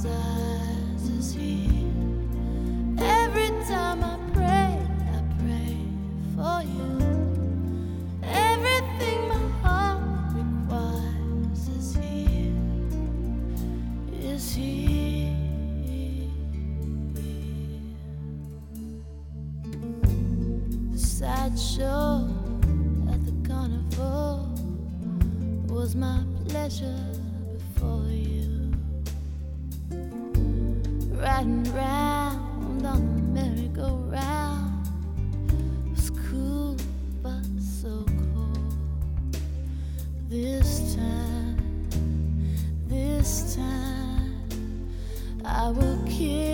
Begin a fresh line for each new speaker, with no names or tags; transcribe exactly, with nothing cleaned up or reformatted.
size is here. Every time I pray, I pray for you. Everything my heart requires is here, is here. The sideshow at the carnival was my pleasure before you. Riding round on the merry-go-round was cool but so cold. This time, this time I will kill